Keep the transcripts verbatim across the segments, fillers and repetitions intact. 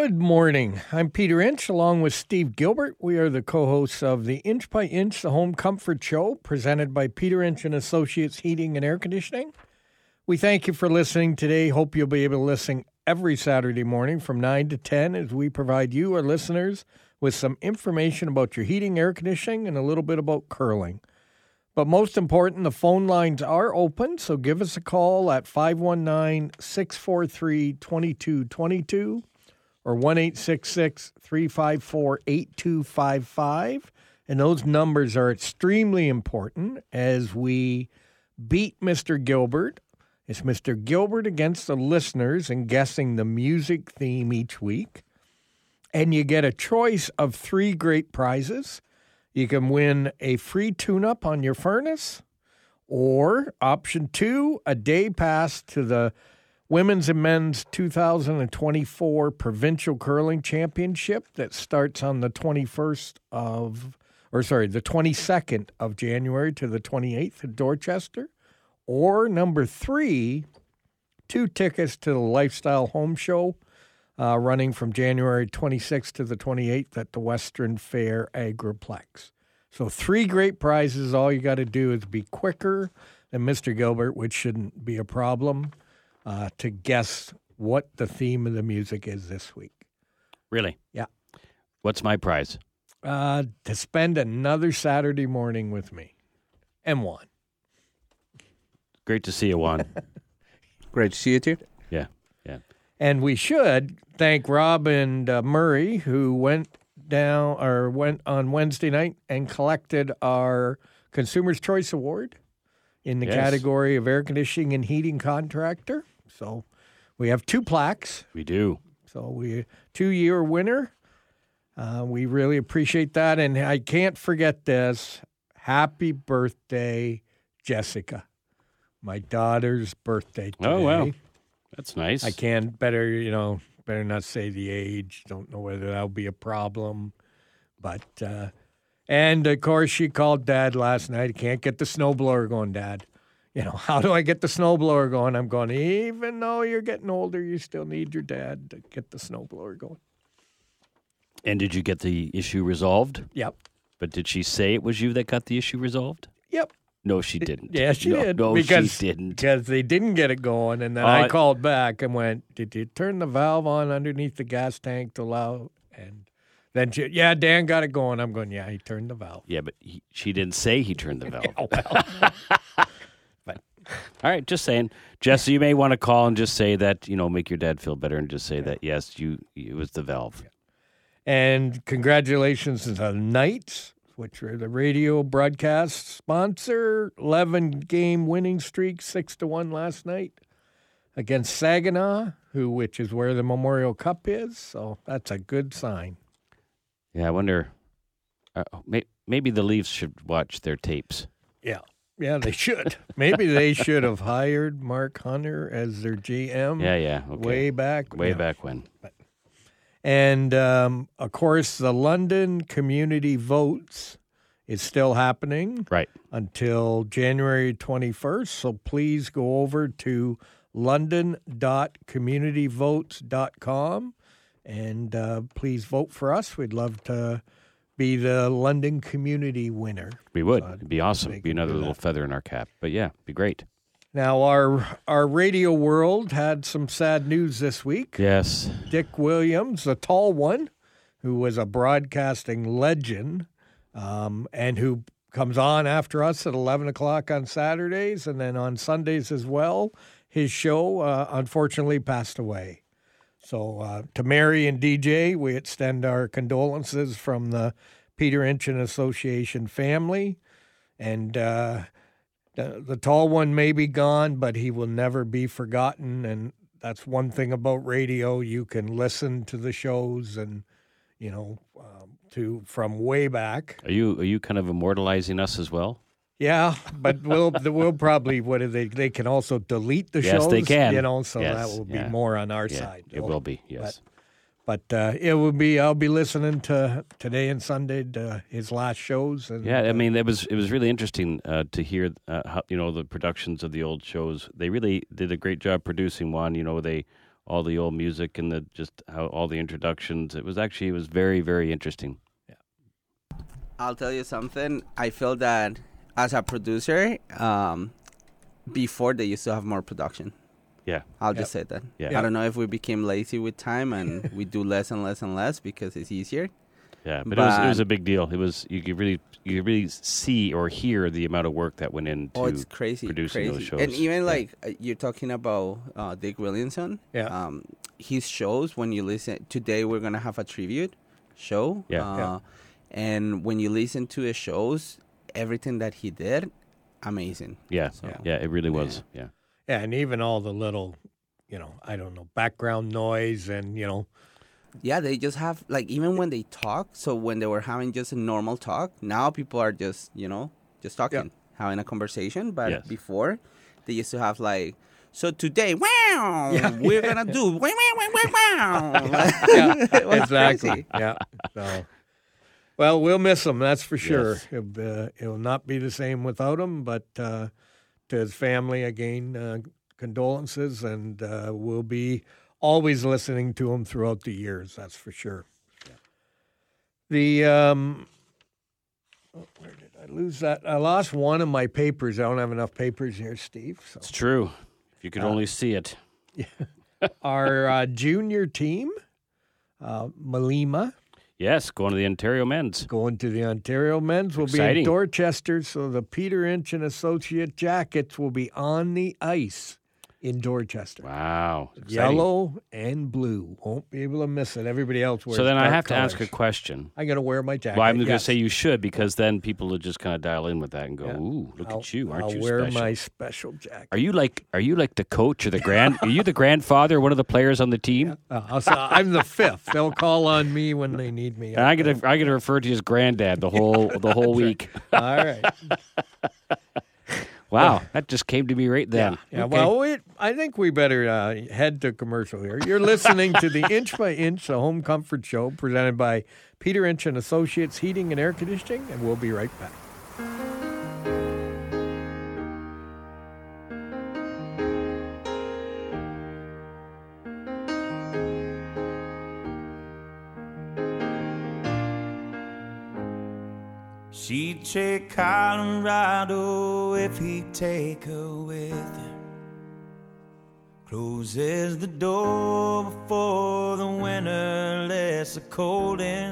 Good morning. I'm Peter Inch, along with Steve Gilbert. We are the co-hosts of the Inch by Inch, the Home Comfort Show, presented by Peter Inch and Associates Heating and Air Conditioning. We thank you for listening today. Hope you'll be able to listen every Saturday morning from nine to ten as we provide you, our listeners, with some information about your heating, air conditioning, and a little bit about curling. But most important, the phone lines are open, so give us a call at five one nine, six four three, two two two two or one eight six six, three five four, eight two five five. And those numbers are extremely important as we beat Mister Gilbert. It's Mister Gilbert against the listeners and guessing the music theme each week. And you get a choice of three great prizes. You can win a free tune-up on your furnace, or option two, a day pass to the Women's and Men's two thousand twenty-four Provincial Curling Championship that starts on the twenty-first of, or sorry, the twenty-second of January to the twenty-eighth in Dorchester. Or number three, two tickets to the Lifestyle Home Show uh, running from January twenty-sixth to the twenty-eighth at the Western Fair Agriplex. So three great prizes. All you got to do is be quicker than Mister Gilbert, which shouldn't be a problem, uh, to guess what the theme of the music is this week. Really? Yeah. What's my prize? Uh, to spend another Saturday morning with me. And one. Great to see you, Juan. Great to see you, too. Yeah, yeah. And we should thank Rob and uh, Murray, who went down or went on Wednesday night and collected our Consumer's Choice Award in the Yes. category of air conditioning and heating contractor. So we have two plaques. We do. So we two-year winner. Uh, we really appreciate that. And I can't forget this. Happy birthday, Jessica. My daughter's birthday today. Oh, wow. That's nice. I can't better, you know, better not say the age. Don't know whether that'll be a problem. But, uh, and of course, she called Dad last night. Can't get the snowblower going, Dad. You know, how do I get the snowblower going? I'm going, even though you're getting older, you still need your dad to get the snowblower going. And did you get the issue resolved? Yep. But did she say it was you that got the issue resolved? Yep. No, she didn't. Yeah, she no, did. No, because, she didn't. Because they didn't get it going. And then Uh, I called back and went, did you turn the valve on underneath the gas tank to allow? And then, she, yeah, Dan got it going. I'm going, yeah, he turned the valve. Yeah, but he, she didn't say he turned the valve. Oh, well. But, all right, just saying. Jesse, you may want to call and just say that, you know, make your dad feel better and just say that, yes, you it was the valve. And congratulations to the Knights, which are the radio broadcast sponsor. eleven-game winning streak, six to one last night against Saginaw, who which is where the Memorial Cup is. So that's a good sign. Yeah, I wonder, uh, may, maybe the Leafs should watch their tapes. Yeah. Yeah, they should. Maybe they should have hired Mark Hunter as their G M. Yeah, yeah. Okay. Way back. Way yeah. back when. And, um, of course, the London Community Votes is still happening. Right. Until January twenty-first. So please go over to london dot community votes dot com and uh, please vote for us. We'd love to be the London community winner. We would. So It'd be awesome. It'd be another little that. feather in our cap. But, yeah, it'd be great. Now, our our radio world had some sad news this week. Yes. Dick Williams, the tall one, who was a broadcasting legend um, and who comes on after us at eleven o'clock on Saturdays and then on Sundays as well. His show, uh, unfortunately, passed away. So uh, to Mary and D J, we extend our condolences from the Peter Inch and Association family. And uh, the, the tall one may be gone, but he will never be forgotten. And that's one thing about radio. You can listen to the shows and, you know, um, to from way back. Are you are you kind of immortalizing us as well? Yeah, but we'll we'll probably what do they they can also delete the yes, shows. Yes, they can. You know, so yes, that will be yeah. more on our yeah, side. It will be. Yes, but, but uh, it will be. I'll be listening to today and Sunday to his last shows. And, yeah, I mean, it was it was really interesting uh, to hear uh, how you know the productions of the old shows. They really did a great job producing one. You know, they all the old music and the just how all the introductions. It was actually it was very very interesting. I'll tell you something. I feel that as a producer, um, before they used to have more production. Yeah. I'll Yep. just say that. Yeah. I don't know if we became lazy with time and we do less and less and less because it's easier. Yeah, but, it was it was But- a big deal. It was you could really you could really see or hear the amount of work that went into Oh, it's crazy, producing crazy. those shows. And even Yeah. like uh, you're talking about uh, Dick Williamson. Yeah. Um, his shows when you listen today, we're gonna have a tribute show. Yeah. Uh, Yeah. And when you listen to his shows, everything that he did, amazing. yeah, So- yeah, it really was. Yeah. Yeah, and even all the little, you know, I don't know, background noise and, you know, Yeah, they just have like even when they talk. So when they were having just a normal talk, now people are just you know just talking, having a conversation. But Yes. before, they used to have like. So today, wow, Yeah. we're gonna do wow, wow, wow, wow, wow. yeah, It was exactly. crazy. Yeah. So, well, we'll miss him, that's for sure. Yes. It, uh, it will not be the same without him, but uh, to his family, again, uh, condolences, and uh, we'll be always listening to him throughout the years, that's for sure. The, um, oh, where did I lose that? I lost one of my papers. I don't have enough papers here, Steve. So. It's true. If you could Uh, only see it. Our uh, junior team, uh, Malima, Yes, going to the Ontario men's. going to the Ontario men's, will be Exciting. in Dorchester, so the Peter Inch and Associate Jackets will be on the ice in Dorchester. Wow. Exciting. Yellow and blue. Won't be able to miss it. Everybody else wears So then I dark have to ask a colors. question. I got to wear my jacket. Well, I'm going to yes. say you should because then people will just kind of dial in with that and go, Yeah. "Ooh, look I'll, at you! Aren't I'll you wear special?" my special jacket. Are you like Are you like the coach or the grand? Are you the grandfather, one of the players on the team? Uh, I'll say I'm the fifth. They'll call on me when they need me. And I get to I get to refer to you as granddad the whole the whole week. All right. Wow, that just came to me right then. Yeah, Okay. well, we, I think we better uh, head to commercial here. You're listening to the Inch by Inch, the Home Comfort Show, presented by Peter Inch and Associates Heating and Air Conditioning, and we'll be right back. She'd take Colorado if he'd take her with him. Closes the door before the winter lets the cold in,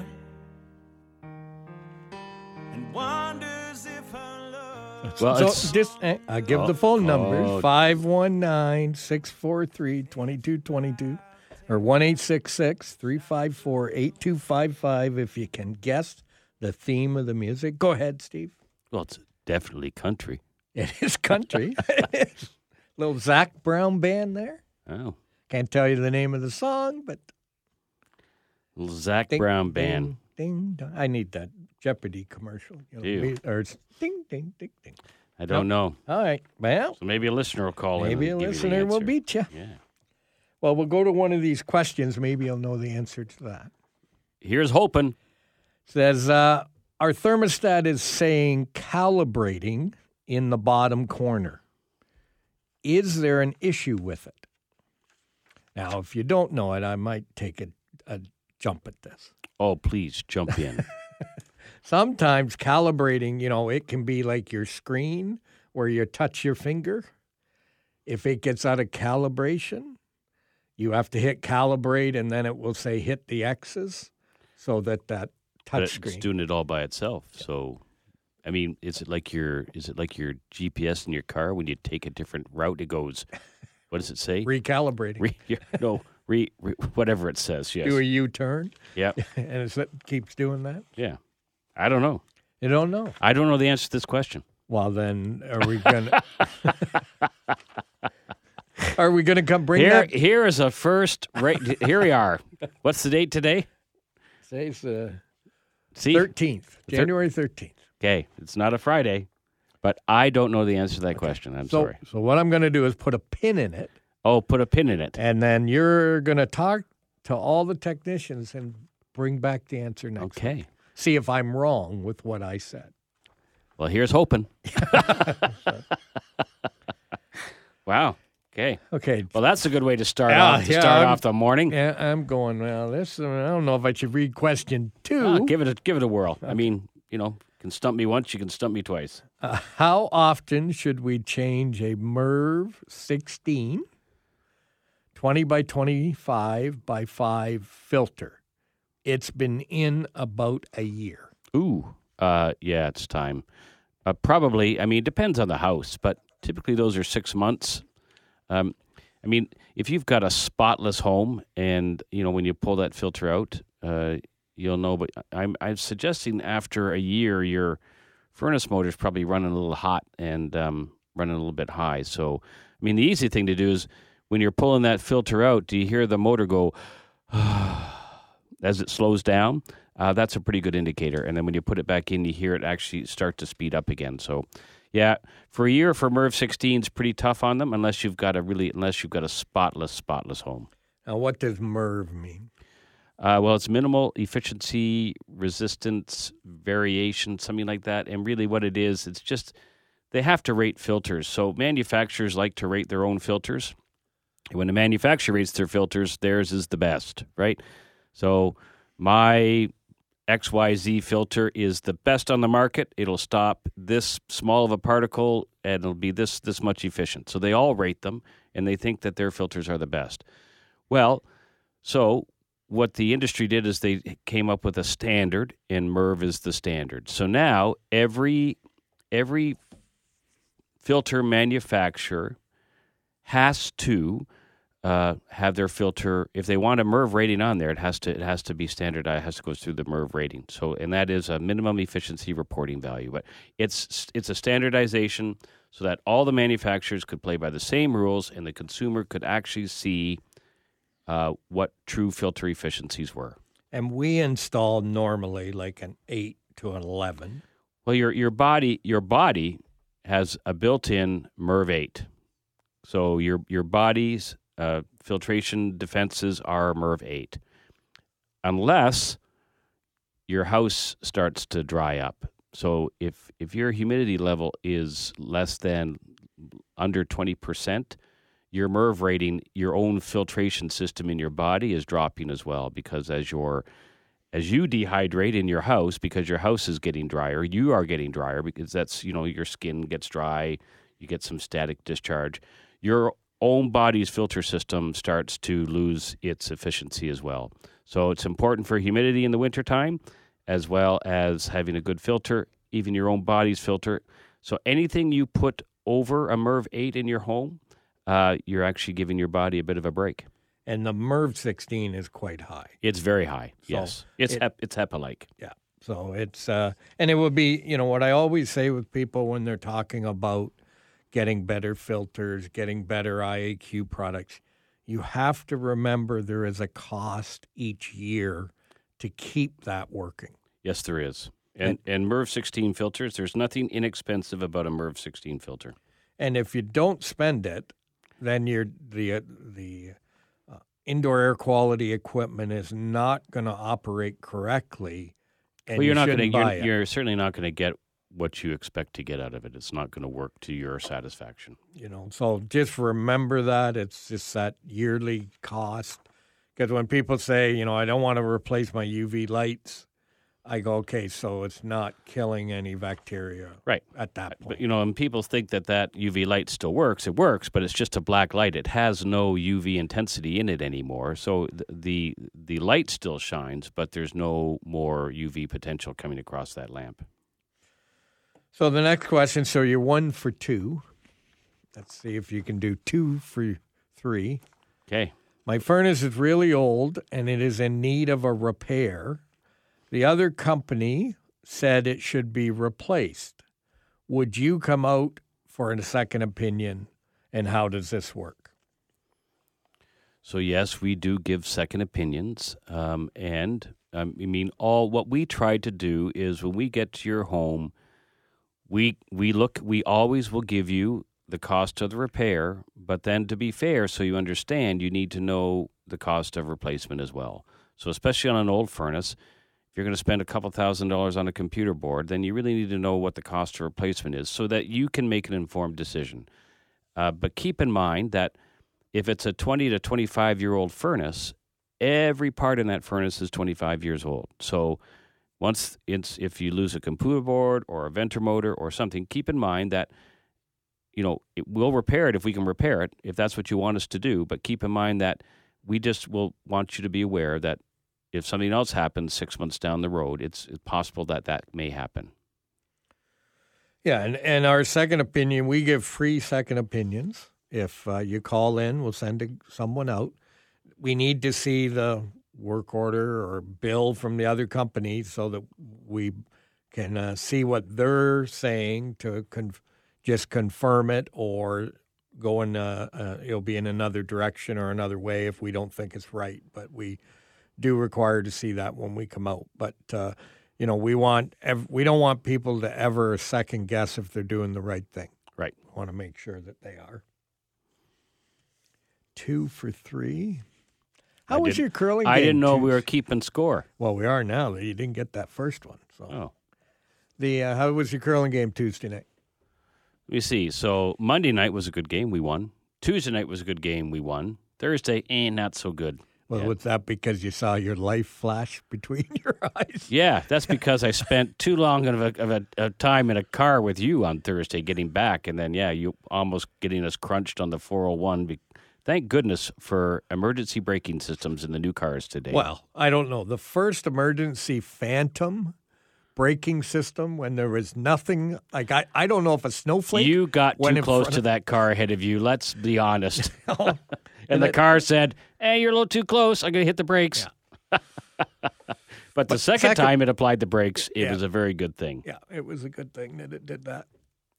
and wonders if her love. Well, so it's- just uh, I give Oh, the phone oh. numbers five one nine, six four three, two two two two or one eight six six, three five four, eight two five five if you can guess the theme of the music. Go ahead, Steve. Well, it's definitely country. It is country. Little Zach Brown band there. Oh, Can't tell you the name of the song, but little Zach ding, Brown band. Ding, ding, dong. I need that Jeopardy commercial. You know, Do you? me- or it's ding, ding, ding, ding. I don't know. All right. Well, So maybe a listener will call in. maybe a and give you the listener will answer. beat you. Yeah. Well, we'll go to one of these questions. Maybe you'll know the answer to that. Here's hoping. Says, uh, our thermostat is saying calibrating in the bottom corner. Is there an issue with it? Now, if you don't know it, I might take a, a jump at this. Oh, please jump in. Sometimes calibrating, you know, it can be like your screen where you touch your finger. If it gets out of calibration, you have to hit calibrate and then it will say hit the X's so that that But touch it's screen. doing it all by itself. So, I mean, is it like your is it like your G P S in your car when you take a different route? It goes, what does it say? Recalibrating. Re, yeah, no, re, re, whatever it says. Yes. Do a U-turn Yeah. and it keeps doing that. Yeah. I don't know. You don't know. I don't know the answer to this question. Well, then are we gonna are we gonna come bring Here, that? here is a first. Right here we are. What's the date today? Today's the See, thirteenth, January thirteenth. okay, it's not a Friday, but I don't know the answer to that question. I'm So, sorry. so what I'm going to do is put a pin in it, Oh, put a pin in it. and then you're going to talk to all the technicians and bring back the answer next. Okay. week. See if I'm wrong with what I said. Well, here's hoping. Wow. Okay. Okay. Well, that's a good way to start Yeah, off to yeah, start I'm- off the morning. Yeah, I'm going, well, this, I don't know if I should read question two. Ah, give it a give it a whirl. I mean, you know, you can stump me once, you can stump me twice. Uh, how often should we change a Merv sixteen twenty by twenty-five by five filter? It's been in about a year. Ooh, uh, yeah, it's time. Uh, probably, I mean, it depends on the house, but typically those are six months. Um, I mean, if you've got a spotless home and, you know, when you pull that filter out, uh, you'll know. But I'm, I'm suggesting after a year, your furnace motor is probably running a little hot and um, running a little bit high. So, I mean, the easy thing to do is when you're pulling that filter out, do you hear the motor go as it slows down? Uh, that's a pretty good indicator. And then when you put it back in, you hear it actually start to speed up again. So, yeah, for a year for Merv sixteen is pretty tough on them unless you've got a really unless you've got a spotless, spotless home. Now, what does Merv mean? Uh, well, it's minimal efficiency, resistance, variation, something like that. And really what it is, it's just they have to rate filters. So manufacturers like to rate their own filters. When the manufacturer rates their filters, theirs is the best, right? So my X Y Z filter is the best on the market. It'll stop this small of a particle and it'll be this this much efficient. So they all rate them and they think that their filters are the best. Well, so what the industry did is they came up with a standard, and Merv is the standard. So now every every filter manufacturer has to uh, have their filter. If they want a Merv rating on there, it has to it has to be standardized. It has to go through the Merv rating. So, and that is a minimum efficiency reporting value. But it's it's a standardization so that all the manufacturers could play by the same rules, and the consumer could actually see Uh, what true filter efficiencies were. And we install normally like an eight to an eleven. Well, your your body your body has a built-in Merv eight, so your your body's uh, filtration defenses are Merv eight, unless your house starts to dry up. So if if your humidity level is less than under twenty percent. Your Merv rating, your own filtration system in your body is dropping as well, because as your as you dehydrate in your house, because your house is getting drier, you are getting drier because that's, you know, your skin gets dry, you get some static discharge. Your own body's filter system starts to lose its efficiency as well. So it's important for humidity in the wintertime, as well as having a good filter, even your own body's filter. So anything you put over a Merv eight in your home, Uh, you're actually giving your body a bit of a break. And the Merv sixteen is quite high. It's very high, So yes. It's it- hep, it's HEPA-like. Yeah. So it's, uh, and it would be, you know, what I always say with people when they're talking about getting better filters, getting better I A Q products, you have to remember there is a cost each year to keep that working. Yes, there is. And, and Merv sixteen filters, there's nothing inexpensive about a Merv sixteen filter. And if you don't spend it, then you're, the uh, the uh, indoor air quality equipment is not going to operate correctly. And Well, you're you not going shouldn't to. buy You're, it. you're certainly not going to get what you expect to get out of it. It's not going to work to your satisfaction. You know, so just remember that it's just that yearly cost. Because when people say, you know, I don't want to replace my U V lights, I go, okay, so it's not killing any bacteria Right. at that point. But, you know, and people think that that U V light still works. It works, but it's just a black light. It has no U V intensity in it anymore. So the the, the light still shines, but there's no more U V potential coming across that lamp. So the next question, so you're one for two. Let's see if you can do two for three. Okay. My furnace is really old, and it is in need of a repair. The other company said it should be replaced. Would you come out for a second opinion, and how does this work? So yes, we do give second opinions, um, and um, I mean all. What we try to do is when we get to your home, we we look. We always will give you the cost of the repair, but then to be fair, so you understand, you need to know the cost of replacement as well. So especially on an old furnace, if you're going to spend a couple thousand dollars on a computer board, then you really need to know what the cost of replacement is so that you can make an informed decision. Uh, but keep in mind that if it's a twenty to twenty-five-year-old furnace, every part in that furnace is twenty-five years old. So once it's, if you lose a computer board or a venter motor or something, keep in mind that, you know, it, we'll repair it if we can repair it, if that's what you want us to do. But keep in mind that we just will want you to be aware that if something else happens six months down the road, it's, it's possible that that may happen. Yeah, and, and our second opinion, we give free second opinions. If uh, you call in, we'll send a, someone out. We need to see the work order or bill from the other company so that we can uh, see what they're saying to conf- just confirm it or go in, uh, uh, it'll be in another direction or another way if we don't think it's right. But we do require to see that when we come out. But, uh, you know, we want ev- we don't want people to ever second guess if they're doing the right thing. Right. We want to make sure that they are. Two for three. How I was your curling game? I didn't know Juice? we were keeping score. Well, we are now. You didn't get that first one. So, Oh. the uh, how was your curling game Tuesday night? Let me see. So Monday night was a good game. We won. Tuesday night was a good game. We won. Thursday, eh, not so good. Well, Yeah. was that because you saw your life flash between your eyes? Yeah, that's because I spent too long of, a, of a, a time in a car with you on Thursday getting back. And then, yeah, you almost getting us crunched on the four oh one. Be- Thank goodness for emergency braking systems in the new cars today. Well, I don't know. The first emergency phantom braking system when there was nothing, like I, I don't know if a snowflake. You got went too in close front to of- that car ahead of you. Let's be honest. Oh, And the it- car said, hey, you're a little too close. I'm going to hit the brakes. But the second, second- time it applied the brakes, it Yeah. was a very good thing. Yeah, it was a good thing that it did that.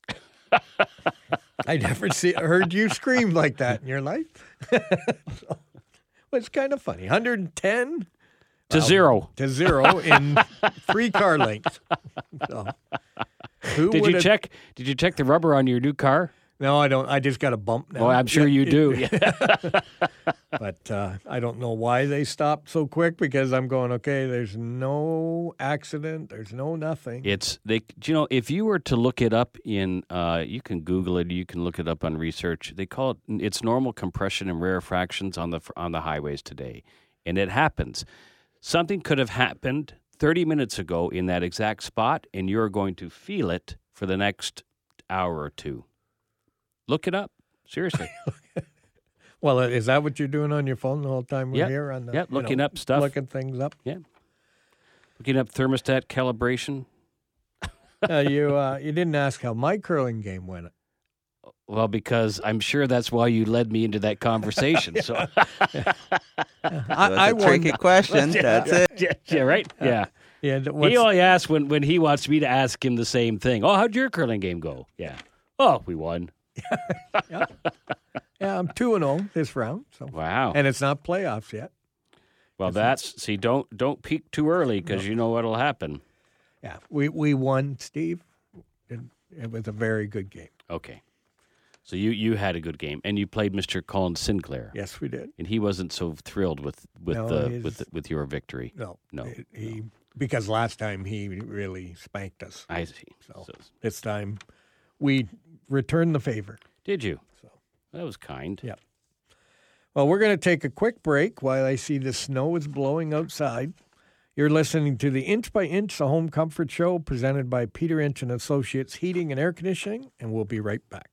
I never see heard you scream like that in your life. So, well, it's kind of funny. one hundred ten To zero. to zero in three car lengths. So, who Did you would've- check? Did you check the rubber on your new car? No, I don't. I just got a bump now. Oh, I'm sure Yeah, you it- do. But uh, I don't know why they stopped so quick because I'm going, okay, there's no accident. There's no nothing. It's they. You know, if you were to look it up in, uh, you can Google it. You can look it up on research. They call it it's normal compression and rarefactions on the on the highways today, and it happens. Something could have happened thirty minutes ago in that exact spot, and you're going to feel it for the next hour or two. Look it up. Seriously. Well, is that what you're doing on your phone the whole time we're Yep. here? On the, Yep, you looking know, up stuff. Looking things up. Yeah. Looking up thermostat calibration. uh, you uh, you didn't ask how my curling game went. Well, because I'm sure that's why you led me into that conversation. So, It was I, I a won. tricky question. That's it. yeah, yeah, right? Yeah. Yeah, what's- He only asks when, when he wants me to ask him the same thing. Oh, how'd your curling game go? Yeah. Oh, we won. yeah, I'm two and zero this round. So, Wow. and it's not playoffs yet. Well, that's see. Don't don't peak too early because you know what'll happen. Yeah, we we won, Steve. It, it was a very good game. Okay. So you, you had a good game, and you played Mister Colin Sinclair, Yes, we did. and he wasn't so thrilled with with No, the he's- with the, with your victory. No, No, he, he because last time he really spanked us. I see. So So, this time we returned the favor. did you? So. That was kind. Yeah. Well, we're going to take a quick break while I see the snow is blowing outside. You're listening to the Inch by Inch, the Home Comfort Show, presented by Peter Inch and Associates Heating and Air Conditioning, and we'll be right back.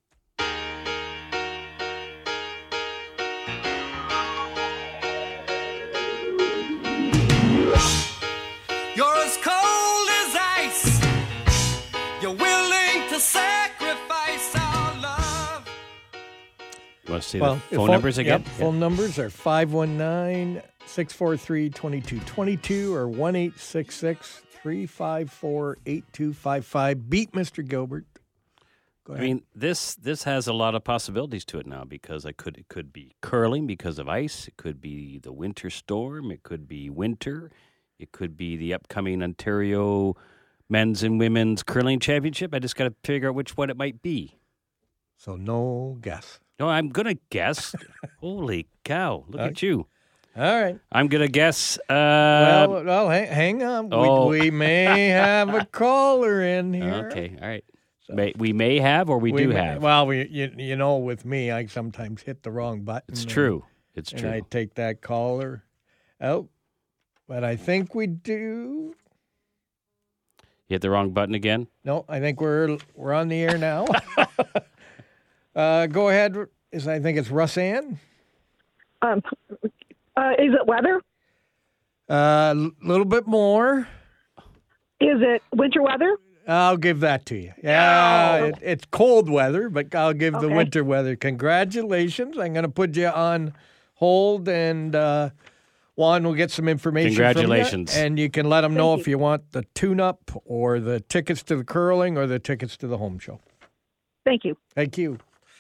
You're as cold as ice. You're willing to sacrifice our love. You want to say Well, the the phone numbers again? Yep, phone numbers are five one nine, six four three, two two two two or one eight six six, three five four, eight two five five. Beat Mister Gilbert. Go I ahead. mean, this this has a lot of possibilities to it now because I could it could be curling because of ice. It could be the winter storm. It could be winter. It could be the upcoming Ontario men's and women's curling championship. I just got to figure out which one it might be. So no guess. No, I'm gonna guess. Holy cow! Look Okay. at you. All right. I'm gonna guess. Uh, Well, well hang, hang on. oh. We, we may have a caller in here. okay, all right. So May, we may have or we, do may- have. Well, we, you, you know, with me, I sometimes hit the wrong button. It's and- true. It's and true. I take that caller out. But I think we do. You hit the wrong button again? No, I think we're we're on the air now. uh, go ahead. Is I think it's Russanne. Um, uh, is it weather? A uh, little bit more. Is it winter weather? I'll give that to you. Yeah, Oh. it, it's cold weather, but I'll give the Okay. winter weather. Congratulations. I'm going to put you on hold, and uh, Juan will get some information Congratulations. from you, and you can let him know Thank if you want the tune-up or the tickets to the curling or the tickets to the home show. Thank you. Thank you.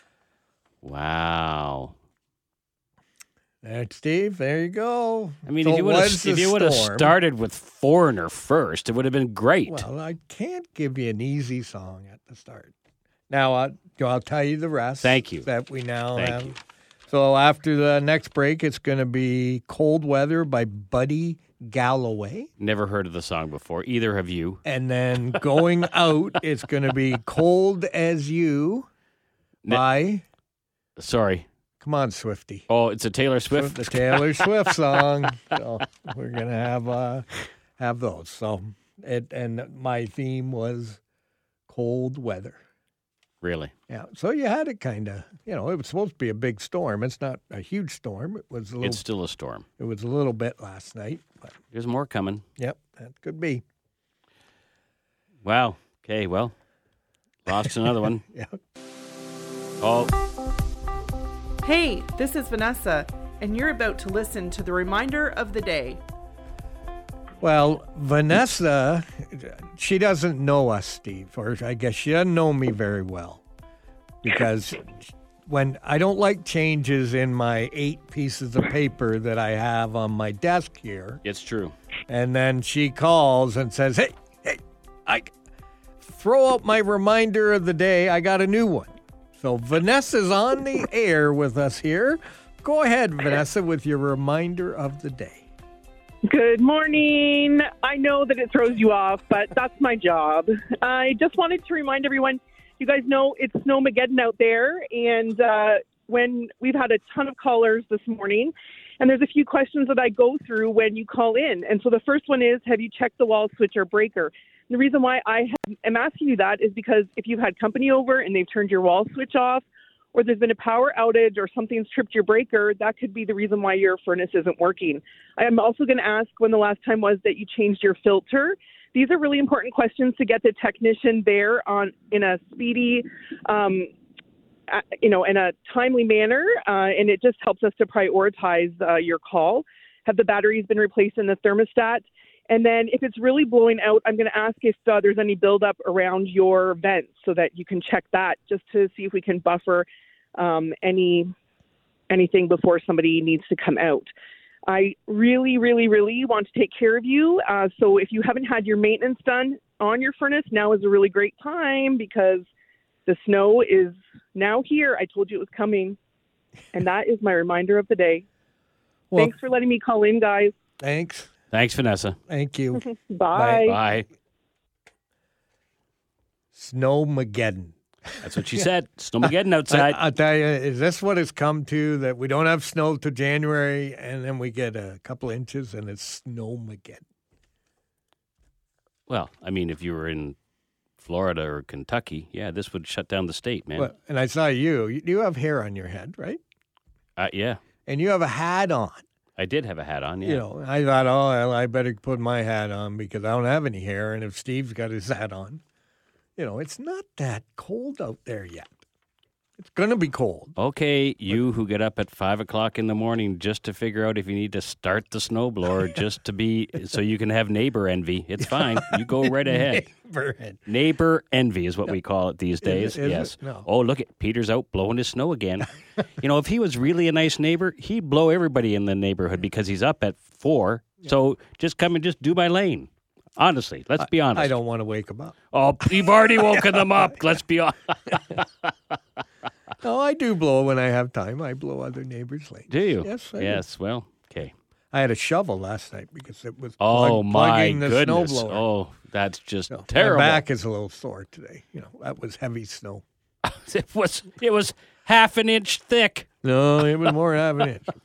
Wow. That's Steve. There you go. I mean, So if it you would have was the if you would have storm. started with Foreigner first, it would have been great. Well, I can't give you an easy song at the start. Now, I'll, I'll tell you the rest. Thank you. That we now Thank have. you. So after the next break, it's going to be Cold Weather by Buddy Galloway. Never heard of the song before. Either have you. And then going out, it's going to be Cold as You Ne- by, Sorry. come on, Swifty. Oh, it's a Taylor Swift. The Taylor Swift song. So we're going to have uh, have those. So it, and my theme was cold weather. Really? Yeah, so you had it kind of, you know, it was supposed to be a big storm. It's not a huge storm. It was a little, It's still a storm. it was a little bit last night, but There's more coming. yep, that could be. Wow. Okay, well, lost another one. Yeah. Oh, Hey, this is Vanessa, and you're about to listen to the reminder of the day. Well, Vanessa, she doesn't know us, Steve, or I guess she doesn't know me very well, because when I don't like changes in my eight pieces of paper that I have on my desk here. it's true. And then she calls and says, hey, hey, I throw out my reminder of the day. I got a new one. So Vanessa's on the air with us here. Go ahead, Vanessa, with your reminder of the day. Good morning. I know that it throws you off, but that's my job. I just wanted to remind everyone, you guys know it's Snowmageddon out there, and uh, when we've had a ton of callers this morning, and there's a few questions that I go through when you call in. And so the first one is, have you checked the wall switch or breaker? And the reason why I have, am asking you that is because if you've had company over and they've turned your wall switch off, or there's been a power outage or something's tripped your breaker, that could be the reason why your furnace isn't working. I am also going to ask when the last time was that you changed your filter. These are really important questions to get the technician there on in a speedy, um, uh, you know, in a timely manner, uh, and it just helps us to prioritize uh, your call. Have the batteries been replaced in the thermostat? And then if it's really blowing out, I'm going to ask if uh, there's any buildup around your vents so that you can check that just to see if we can buffer um, any anything before somebody needs to come out. I really, really, really want to take care of you. Uh, so if you haven't had your maintenance done on your furnace, now is a really great time because the snow is now here. I told you it was coming. And that is my reminder of the day. Well, Thanks for letting me call in, guys. Thanks. Thanks, Vanessa. Thank you. Bye. Bye. Snowmageddon. That's what she said. Snowmageddon outside. I, I'll tell you, is this what it's come to, that we don't have snow to January and then we get a couple inches and it's Snowmageddon? Well, I mean, if you were in Florida or Kentucky, yeah, this would shut down the state, man. Well, and I saw you. You you have hair on your head, right? Uh, yeah, And you have a hat on. I did have a hat on, yeah. You know, I thought, oh, well, I better put my hat on because I don't have any hair. And if Steve's got his hat on, you know, it's not that cold out there yet. It's going to be cold. Okay, you who get up at five o'clock in the morning just to figure out if you need to start the snowblower just to be so you can have neighbor envy. It's fine. You go right ahead. Neighborhood. Neighbor envy is what we call it these days. is it? Yes. No. Oh, look at Peter's out blowing his snow again. You know, if he was really a nice neighbor, he'd blow everybody in the neighborhood because he's up at four. So just come and just do my lane. Honestly, let's be honest. I don't want to wake him up. Oh, you've already woken them up. Let's be honest. No, I do blow when I have time. I blow other neighbors late. Do you? Yes, I do. Yes. Well, okay. I had a shovel last night because it was Oh, plug, my plugging the goodness. snowblower. Oh, that's just So terrible. My back is a little sore today. You know, that was heavy snow. It was it was half an inch thick. No, it was more than half an inch.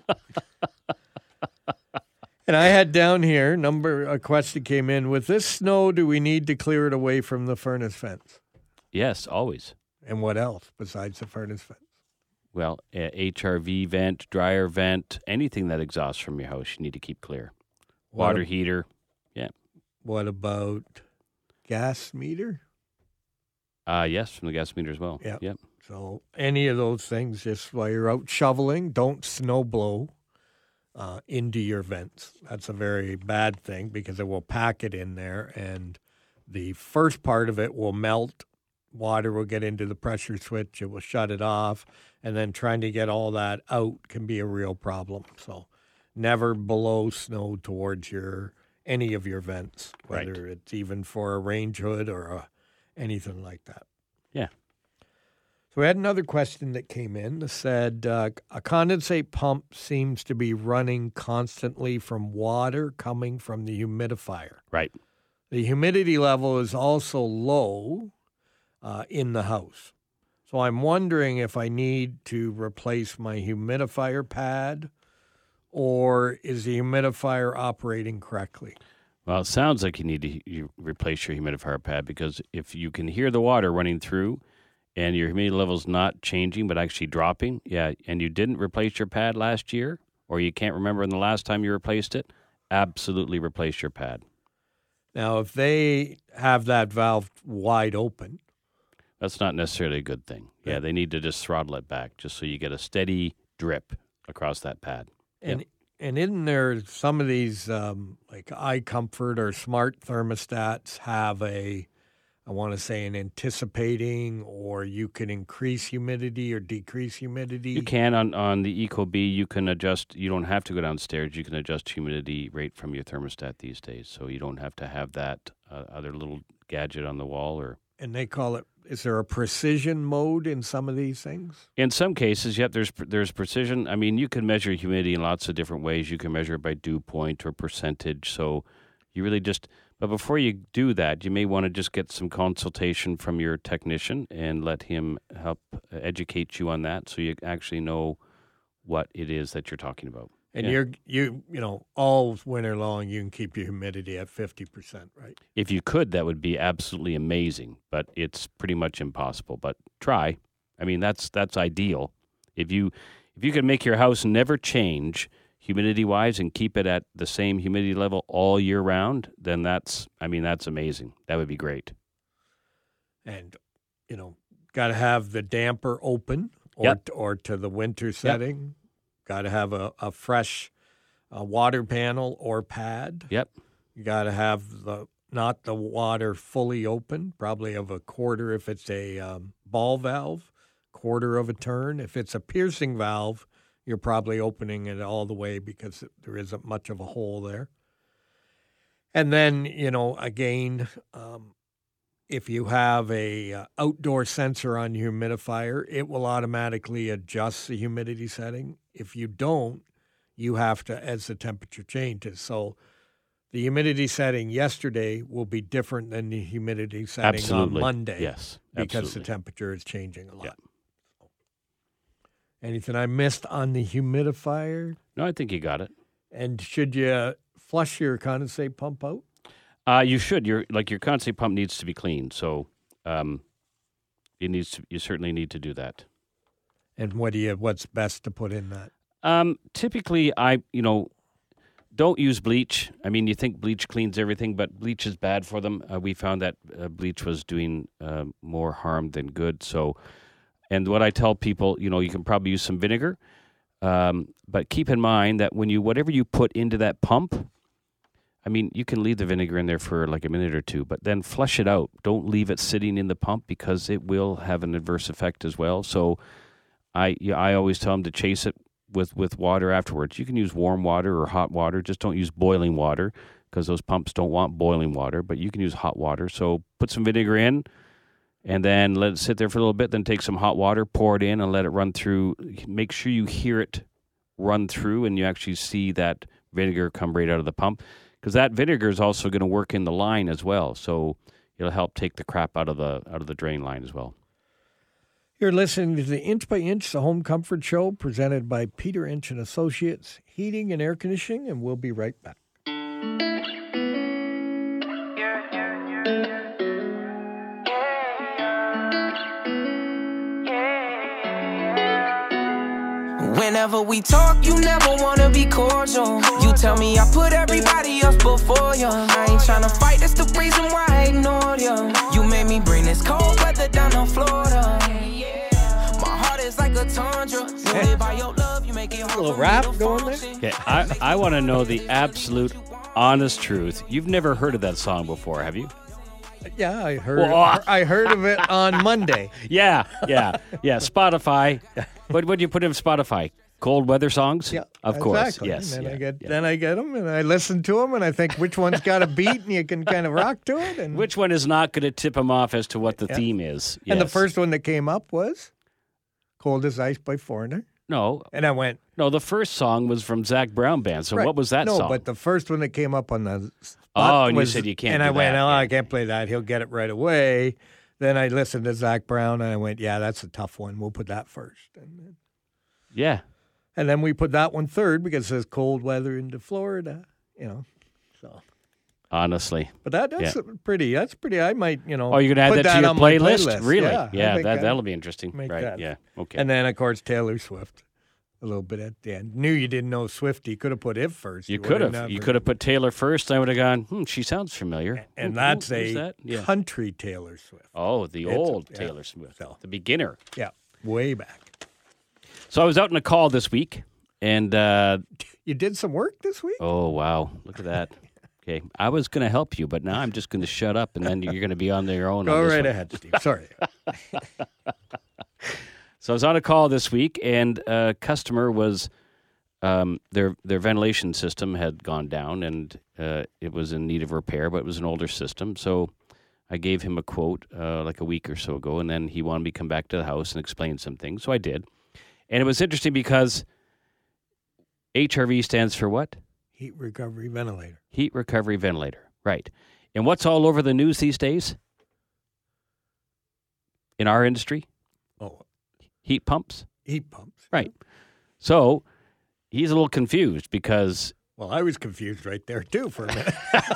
And I had down here, number a question came in, with this snow, do we need to clear it away from the furnace vents? Yes, always. And what else besides the furnace vents? Well, uh, H R V vent, dryer vent, anything that exhausts from your house, you need to keep clear. Water What, heater. Yeah. what about gas meter? Uh, yes, from the gas meter as well. Yeah. Yep. So any of those things, just while you're out shoveling, don't snow blow uh, into your vents. That's a very bad thing because it will pack it in there, and the first part of it will melt. Water will get into the pressure switch. It will shut it off, and then trying to get all that out can be a real problem. So never blow snow towards your any of your vents, whether Right. it's even for a range hood or a, anything like that. Yeah. So we had another question that came in that said, uh, a condensate pump seems to be running constantly from water coming from the humidifier. Right. The humidity level is also low uh, in the house. So I'm wondering if I need to replace my humidifier pad, or is the humidifier operating correctly? Well, it sounds like you need to you replace your humidifier pad, because if you can hear the water running through and your humidity level's not changing but actually dropping, yeah, and you didn't replace your pad last year, or you can't remember when the last time you replaced it, absolutely replace your pad. Now, if they have that valve wide open, That's not necessarily a good thing. Yeah, Yeah. they need to just throttle it back just so you get a steady drip across that pad. and and isn't there some of these um, like iComfort or smart thermostats have a, I want to say an anticipating, or you can increase humidity or decrease humidity? You can on, on the ecobee, you can adjust. You don't have to go downstairs. You can adjust humidity rate from your thermostat these days, so you don't have to have that uh, other little gadget on the wall. Or And they call it, is there a precision mode in some of these things? in some cases, yep, there's there's precision. I mean, you can measure humidity in lots of different ways. You can measure it by dew point or percentage. So you really just. But before you do that, you may want to just get some consultation from your technician and let him help educate you on that, so you actually know what it is that you're talking about. And Yeah. you're you you know all winter long you can keep your humidity at fifty percent, right? If you could, that would be absolutely amazing, but it's pretty much impossible. But try. I mean, that's that's ideal. If you if you can make your house never change humidity-wise and keep it at the same humidity level all year round, then that's, I mean, that's amazing. That would be great. And you know, got to have the damper open or Yep. or to the winter setting. Got to have a, a fresh uh, water panel or pad. Yep. You got to have the not the water fully open, probably of a quarter if it's a um, ball valve, quarter of a turn. If it's a piercing valve, you're probably opening it all the way because there isn't much of a hole there. And then, you know, again, um, if you have a uh, outdoor sensor on your humidifier, it will automatically adjust the humidity setting. If you don't, you have to, as the temperature changes. So the humidity setting yesterday will be different than the humidity setting Absolutely. on Monday. Yes, because absolutely. the temperature is changing a lot. Yeah. Anything I missed on the humidifier? No, I think you got it. And should you flush your condensate pump out? Uh, you should. Your like your condensate pump needs to be cleaned, so um, it needs to. You certainly need to do that. And what do you? What's best to put in that? Um, typically, I you know don't use bleach. I mean, you think bleach cleans everything, but bleach is bad for them. Uh, we found that uh, bleach was doing uh, more harm than good. So, and what I tell people, you know, you can probably use some vinegar, um, but keep in mind that when you whatever you put into that pump. I mean, you can leave the vinegar in there for like a minute or two, but then flush it out. Don't leave it sitting in the pump because it will have an adverse effect as well. So I yeah, I always tell them to chase it with, with water afterwards. You can use warm water or hot water. Just don't use boiling water because those pumps don't want boiling water, but you can use hot water. So put some vinegar in and then let it sit there for a little bit. Then take some hot water, pour it in, and let it run through. Make sure you hear it run through and you actually see that vinegar come right out of the pump, because that vinegar is also going to work in the line as well. So it'll help take the crap out of the out of the drain line as well. You're listening to the Inch by Inch, the Home Comfort Show, presented by Peter Inch and Associates Heating and Air Conditioning, and we'll be right back. Whenever we talk, you never wanna be cordial. You tell me I put everybody else before you. I ain't tryna fight, that's the reason why I ignored you. You made me bring this cold weather down to Florida. My heart is like a tundra. You live by your love, you make it hard. A little rap going there? Okay, I, I want to know the absolute, honest truth. You've never heard of that song before, have you? Yeah, I heard. Well, I heard of it on Monday. Yeah, yeah, yeah. Spotify. What would you put in Spotify? Cold weather songs? Yeah, of course. exactly. Yes. And then yeah, I get yeah. then I get them and I listen to them and I think which one's got a beat and you can kind of rock to it. And Which one is not going to tip them off as to what the Yeah. theme is? and the Yes. first one that came up was "Cold as Ice" by Foreigner, no, and I went. no. The first song was from Zach Brown Band. So Right. what was that no, song? but the first one that came up on the spot Oh, and you was- said you can't And do I went, that. oh, Yeah. I can't play that. He'll get it right away. Then I listened to Zach Brown and I went, yeah, that's a tough one. We'll put that first. And then, yeah. and then we put that one third because it says cold weather into Florida. You know, so. Honestly. But that that's pretty. That's pretty. I might, you know. Oh, you're going to put add that to your on my playlist? Really? Yeah, Yeah, I think that, I- that'll be interesting. make Right. that. Yeah. Okay. And then, of course, Taylor Swift. A little bit at the end. Knew you didn't know Swift. You could have put it first. you could would have. You never- could have put Taylor first. I would have gone, hmm, she sounds familiar. And Who- that's who- who's a that? Yeah. country Taylor Swift. Oh, the It's a- old yeah. Taylor Swift. So. The beginner. Yeah, way back. So I was out in a call this week, and uh, You did some work this week? oh wow, look at that. Okay, I was going to help you, but now I'm just going to shut up, and then you're going to be on your own. Go on this right one. ahead, Steve. Sorry. So I was on a call this week, and a customer was um, their their ventilation system had gone down, and uh, it was in need of repair, but it was an older system. So I gave him a quote uh, like a week or so ago, and then he wanted me to come back to the house and explain some things. So I did, and it was interesting because H R V stands for what? Heat recovery ventilator. Heat recovery ventilator, right? And what's all over the news these days in our industry? Oh, Heat pumps, heat pumps. right? So he's a little confused because Well, I was confused right there too for a minute.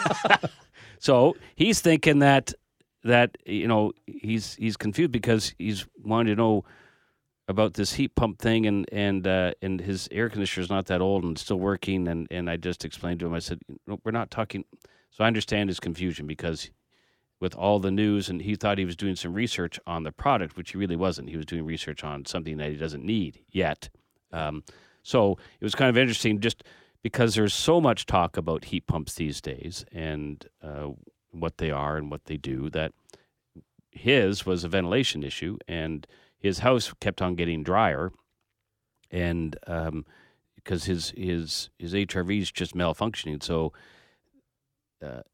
so he's thinking that that you know he's he's confused because he's wanting to know about this heat pump thing, and and uh, and his air conditioner is not that old and still working, and and I just explained to him. I said, no, we're not talking. So I understand his confusion because with all the news, and he thought he was doing some research on the product, which he really wasn't. He was doing research on something that he doesn't need yet. Um, so it was kind of interesting just because there's so much talk about heat pumps these days and uh, what they are and what they do, that his was a ventilation issue, and his house kept on getting drier, and um, because his his his H R V is just malfunctioning. So uh,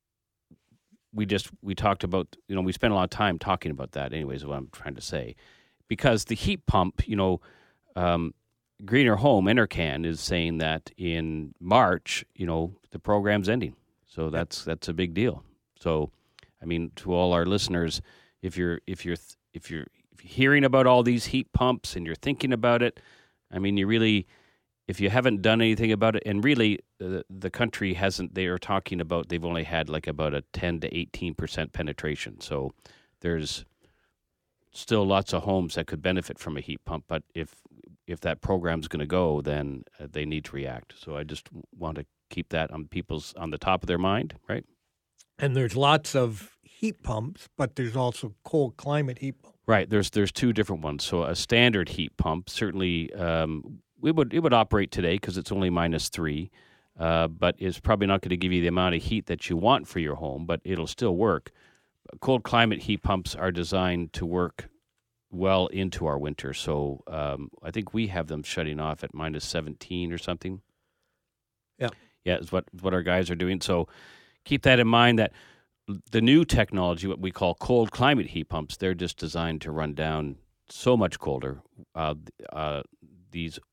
we just we talked about, you know, we spent a lot of time talking about that. Anyways, what I'm trying to say, because the heat pump, you know. Um, Greener Home, Enercan, is saying that in March, you know, the program's ending. So that's that's a big deal. So, I mean, to all our listeners, if you're if you're if you're hearing about all these heat pumps and you're thinking about it, I mean, you really, if you haven't done anything about it, and really the the country hasn't, they are talking about they've only had like about a ten to eighteen percent penetration. So there's still lots of homes that could benefit from a heat pump, but if if that program's going to go, then uh, they need to react. So I just want to keep that on people's on the top of their mind, right? And there's lots of heat pumps, but there's also cold climate heat pumps. Right. There's there's two different ones. So a standard heat pump, certainly um, it would it would operate today because it's only minus three, uh, but it's probably not going to give you the amount of heat that you want for your home, but it'll still work. Cold climate heat pumps are designed to work well into our winter. So um, I think we have them shutting off at minus seventeen or something. Yeah. Yeah, is what, what our guys are doing. So keep that in mind, that the new technology, what we call cold climate heat pumps, they're just designed to run down so much colder. Uh, uh, these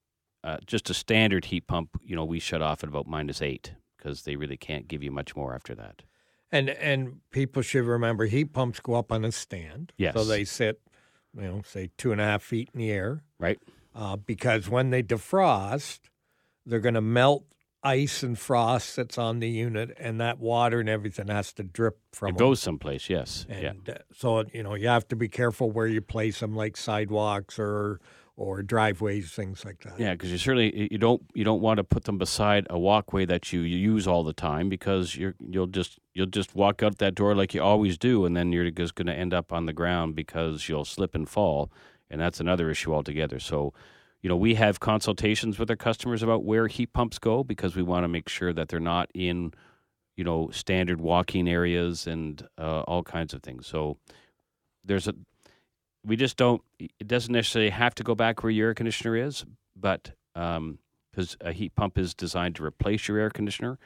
uh, just a standard heat pump, you know, we shut off at about minus eight because they really can't give you much more after that. And and people should remember heat pumps go up on a stand. Yes. So they sit, you know, say two and a half feet in the air. Right. Uh, because when they defrost, they're going to melt ice and frost that's on the unit, and that water and everything has to drip from It them. goes someplace, yes. And yeah. uh, so, you know, you have to be careful where you place them, like sidewalks or or driveways, things like that. Yeah, because you certainly you don't you don't want to put them beside a walkway that you, you use all the time because you're you'll just you'll just walk out that door like you always do, and then you're just going to end up on the ground because you'll slip and fall, and that's another issue altogether. So, you know, we have consultations with our customers about where heat pumps go because we want to make sure that they're not in, you know, standard walking areas and uh, all kinds of things. So there's a we just don't, it doesn't necessarily have to go back where your air conditioner is, but um, because a heat pump is designed to replace your air conditioner.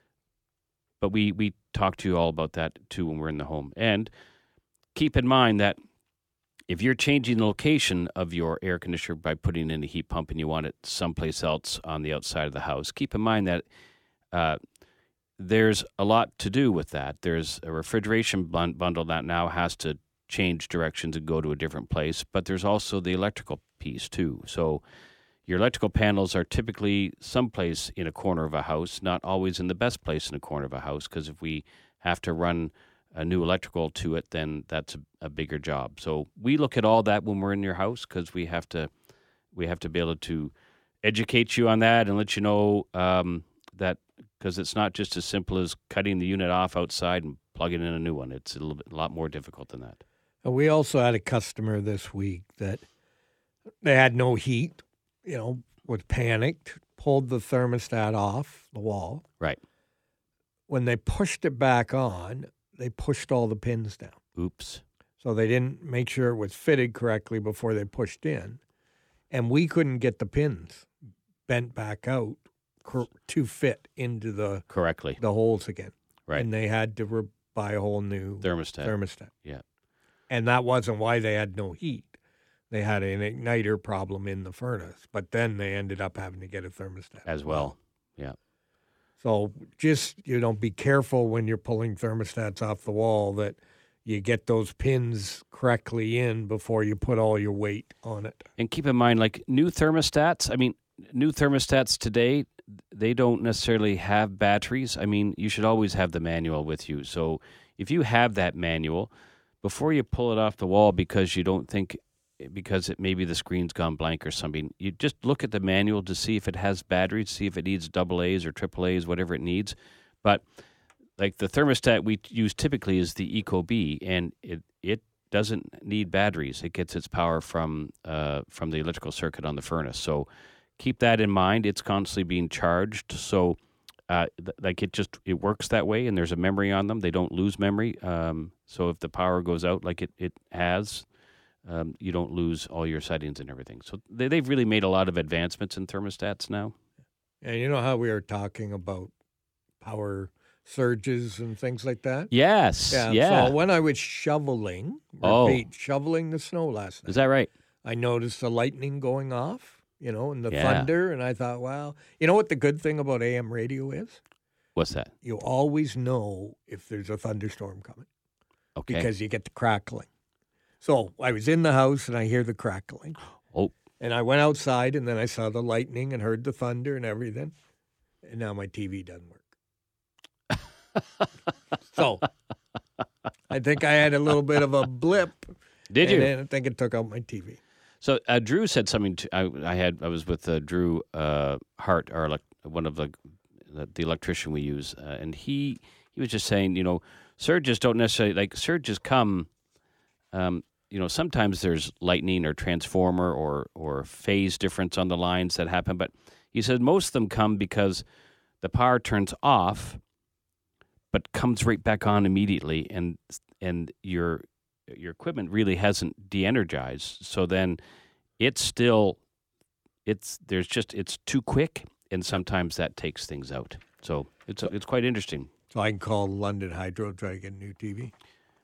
But we, we talk to you all about that, too, when we're in the home. And keep in mind that if you're changing the location of your air conditioner by putting in a heat pump and you want it someplace else on the outside of the house, keep in mind that uh, there's a lot to do with that. There's a refrigeration bun- bundle that now has to change directions and go to a different place, but there's also the electrical piece too. So your electrical panels are typically someplace in a corner of a house, not always in the best place in a corner of a house, because if we have to run a new electrical to it, then that's a, a bigger job. So we look at all that when we're in your house because we have to we have to be able to educate you on that and let you know um, that because it's not just as simple as cutting the unit off outside and plugging in a new one. It's a little bit a lot more difficult than that. We also had a customer this week that they had no heat, you know, was panicked, pulled the thermostat off the wall. Right. When they pushed it back on, they pushed all the pins down. Oops. So they didn't make sure it was fitted correctly before they pushed in. And we couldn't get the pins bent back out to fit into the correctly the holes again. Right. And they had to re- buy a whole new thermostat. Thermostat. Yeah. And that wasn't why they had no heat. They had an igniter problem in the furnace, but then they ended up having to get a thermostat as well. Yeah. So just, you know, be careful when you're pulling thermostats off the wall that you get those pins correctly in before you put all your weight on it. And keep in mind, like new thermostats, I mean, new thermostats today, they don't necessarily have batteries. I mean, you should always have the manual with you. So if you have that manual, before you pull it off the wall because you don't think, because it maybe the screen's gone blank or something, you just look at the manual to see if it has batteries, see if it needs double A's or triple A's, whatever it needs. But like the thermostat we use typically is the Ecobee, and it it doesn't need batteries. It gets its power from uh, from the electrical circuit on the furnace. So keep that in mind. It's constantly being charged. So uh, th- like it just it works that way, and there's a memory on them. They don't lose memory. Um, so if the power goes out like it, it has, um, you don't lose all your settings and everything. So they, they've really made a lot of advancements in thermostats now. And you know how we were talking about power surges and things like that? Yes. Yeah. Yeah. So when I was shoveling, Oh. repeat, shoveling the snow last night, Is that right? I noticed the lightning going off, you know, and the Yeah. thunder, and I thought, well, you know what the good thing about A M radio is? What's that? You always know if there's a thunderstorm coming Okay. because you get the crackling. So I was in the house and I hear the crackling. Oh. And I went outside and then I saw the lightning and heard the thunder and everything. And now my T V doesn't work. So I think I had a little bit of a blip. Did and you? then I think it took out my T V. So uh, Drew said something. To, I, I had. I was with uh, Drew uh, Hart, our elec- one of the the, the electrician we use, uh, and he he was just saying, you know, surges don't necessarily like surges come. Um, you know, sometimes there's lightning or transformer or or phase difference on the lines that happen, but he said most of them come because the power turns off, but comes right back on immediately, and and your your equipment really hasn't de-energized. So then it's still it's there's just it's too quick, and sometimes that takes things out. So it's it's quite interesting. So I can call London Hydro, try to get a new T V.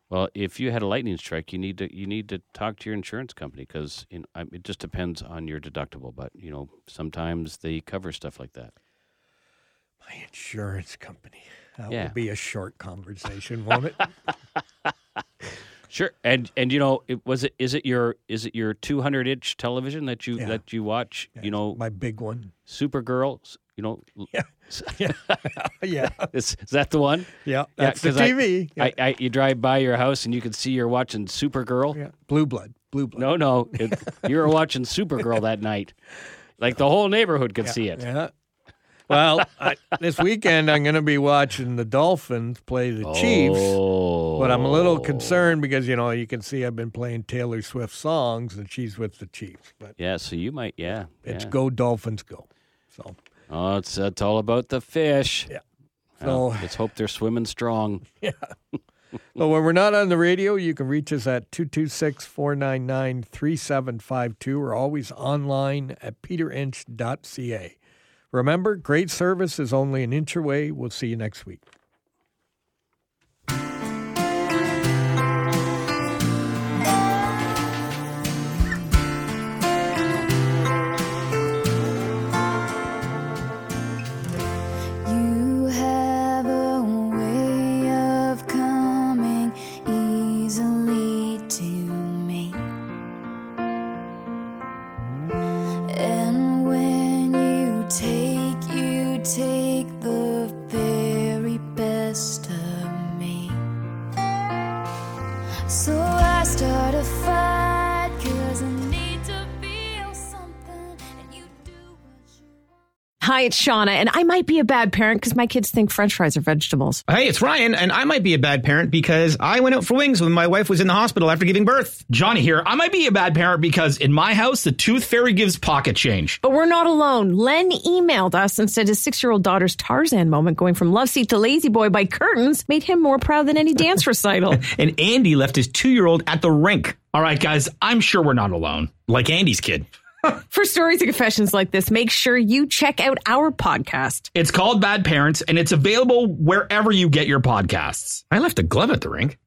Well, if you had a lightning strike, you need to you need to talk to your insurance company because it just depends on your deductible. But you know, sometimes they cover stuff like that. My insurance company. That Yeah. will be a short conversation, won't it? Sure, and and you know, it, was it is it your is it your two hundred inch television that you Yeah. that you watch? Yeah, you know, my big one. Supergirl. You know, Yeah. Yeah. yeah. is, is that the one? Yeah. That's the 'cause I- T V. Yeah. I, I, you drive by your house and you can see you're watching Supergirl. yeah. Blue blood. Blue blood. No, no, it, you were watching Supergirl that night. Like the whole neighborhood could yeah. see it. Yeah. Well, I, this weekend I'm going to be watching the Dolphins play the Chiefs. Oh. But I'm a little concerned because, you know, you can see I've been playing Taylor Swift songs and she's with the Chiefs. But Yeah, so you might, yeah. it's yeah. go Dolphins go. So, Oh, it's, it's all about the fish. yeah. Well, So, let's hope they're swimming strong. so when we're not on the radio, you can reach us at two two six, four nine nine, three seven five two. We're always online at peter inch dot c a. Remember, great service is only an inch away. We'll see you next week. You have a way of coming easily to me, and when you take, you take the very best of me. So I start a fight 'cause I need to feel something, and you do what you want. Hi, it's Shauna, and I might be a bad parent because my kids think French fries are vegetables. Hey, it's Ryan, and I might be a bad parent because I went out for wings when my wife was in the hospital after giving birth. Johnny here. I might be a bad parent because in my house, the tooth fairy gives pocket change. But we're not alone. Len emailed us and said his six-year-old daughter's Tarzan moment going from love seat to lazy boy by curtains made him more proud than any dance recital. And Andy left his two-year-old at the rink. All right, guys, I'm sure we're not alone. Like Andy's kid. For stories and confessions like this, make sure you check out our podcast. It's called Bad Parents, and it's available wherever you get your podcasts. I left a glove at the rink.